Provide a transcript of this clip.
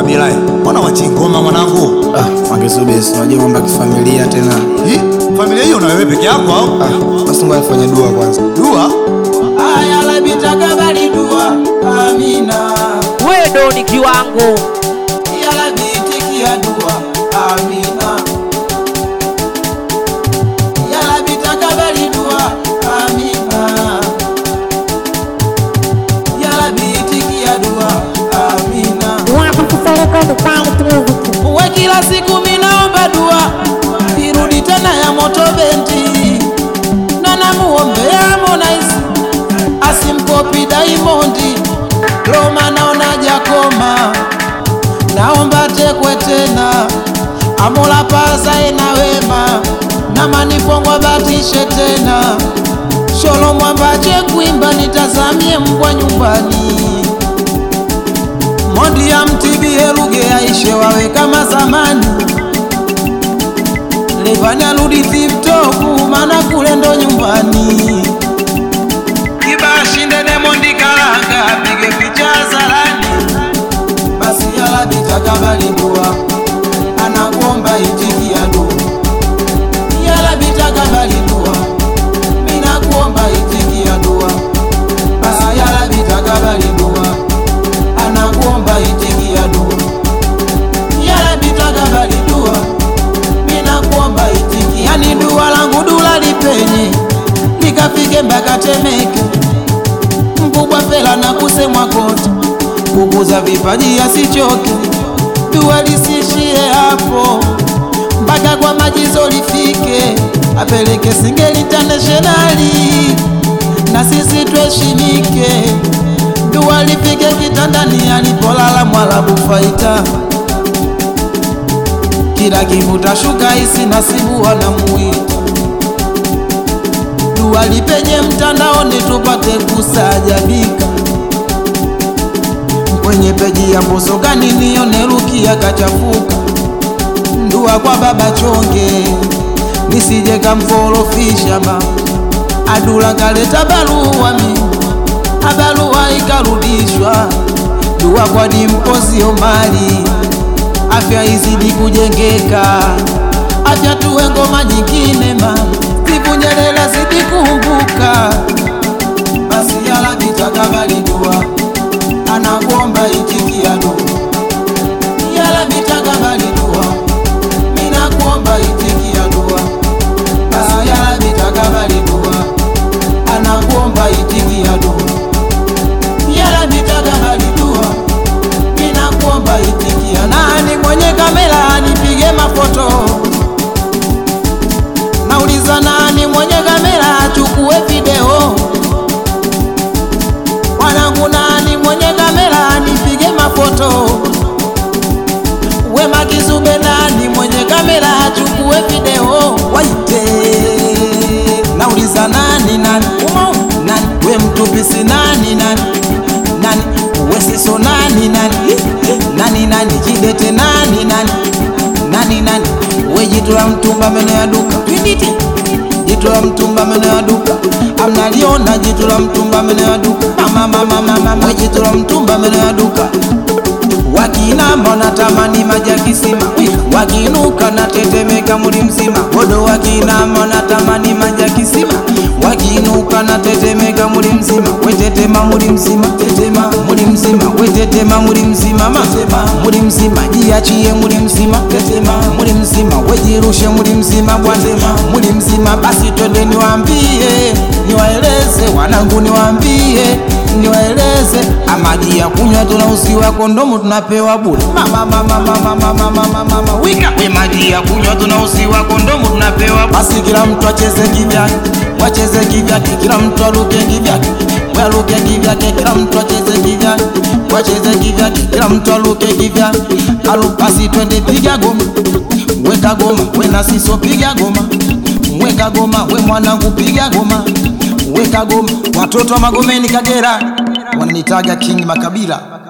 Makabila, mbona wachingoma mwanangu? Wangesubiri, unajua mambo ya kifamilia tena. Familia hiyo na wewe peke yako au? Basi ngoja nifanye dua kwanza. Dua? Aya la bitakabali dua. Amina. Wewe ndo ni kiwango. Ya la bitikia dua. Amina. Ya la bitakabali dua. Amina. Ya la bitikia dua. Amina. Uwe kila siku minaomba dua, irudi tena ya moto bendi. Na namuombea Harmonize asimkopi Diamond. Roma naona jakoma, naomba tekwe tena. Amola paza ina wema, na manifongwa batishe tena. Sholo mwambache kuimba, nitazamie mbwa nyumbani. Mondi ya mtibie luge aishe wawe kama zamani. Levani aludi TikTok, mana kule ndo nyumbani. Kibashi ndene Mondi Kalanga, pige picha zalani. Basi yala bitakabali dua, anakuomba itikia dua. Yala bitakabali dua, mina kuomba itikia dua. Basi yala bitakabali dua, anakuomba itikia dua. Yala bitakabali dua, mina kuomba itikia. Yani dua langu dula lipenye, likafike mpaka Temeke. Mkubwa fela na kusemwa kote, kukuza vipaji asichoke. Dua lisishie hapo, mpaka kwa Majizo lifike. Apeleke Singeli Internationali, na sisi tuheshimike. Dua lifike kitandani alipolala Mwarabu Faita. Kila kivuta shuka isi nasibu wanamuita. Dua lipenye mtandaoni tupate kusajabika. Kwenye peji ya Mbosso gani nione Rukia kachafuka. Dua kwa baba chonge, nisije kamforofisha ma. Adula kaleta barua mi, abarua ikarudishwa. Dua kwa Dimpozi Omari, afya izidi kujengeka. Afya tuwe ngoma nyingine ma, Steve Nyerere zidi kumbuka. Basi yala bitakabali dua, anakuomba itikia dua. Yala bitakabali dua, mina kuomba itikia dua. Basi yala bitakabali dua, anakuomba itikia dua. Yala bitakabali dua, mina kuomba itikia. Nani mwenye kamera anipige mafoto? Nauliza nani mwenye kamera achukue video? Wanangu nani mwenye kamera anipige mafoto? Wema Kizube nani mwenye kamera achukue video? Waite. Nauliza nani nani? Nani? We Mtupisi nani nani? Nani? We Siso nani nani? Nani nani? Jidete nani nani? Nani nani? We Jitu la Mtumba meno ya duka. Twinditi. Jitu la Mtumba meno ya duka. Amnaliona Jitu la Mtumba meno ya duka. Mama. We Jitu la Mtumba meno ya duka. Wakinama natamani maji ya kisima, wakinuka na tetemeka muri mzima. Bodo wakinama natamani maji ya kisima, wakinuka na tetemeka muri mzima. Wetetema muri mzima, tetema muri mzima. Wetetema muri mzima, matema muri mzima. Jiachie muri mzima, tetema muri mzima. Wejirushe muri mzima, bwatema muri mzima. Basi twende niwaambie, niwaeleze wanangu, niwaambie niwaeleze. Amaji ya kunywa tunauziwa, kondomu tunapewa bure. Wika. We maji ya kunywa tunauziwa, kondomu tunapewa. Basi kila mtu acheze kivyake, wacheze kivyake. Kila mtu aruke kivyake, waruke kivyake. Kila mtu acheze kivyake, wacheze kivyake. Kila mtu aruke kivyake. Basi twende piga goma, weka goma. We na Siso piga goma, weka goma. We mwanangu piga goma, weka goma. Watoto wa Magomeni Kagera wananitaga King Makabila.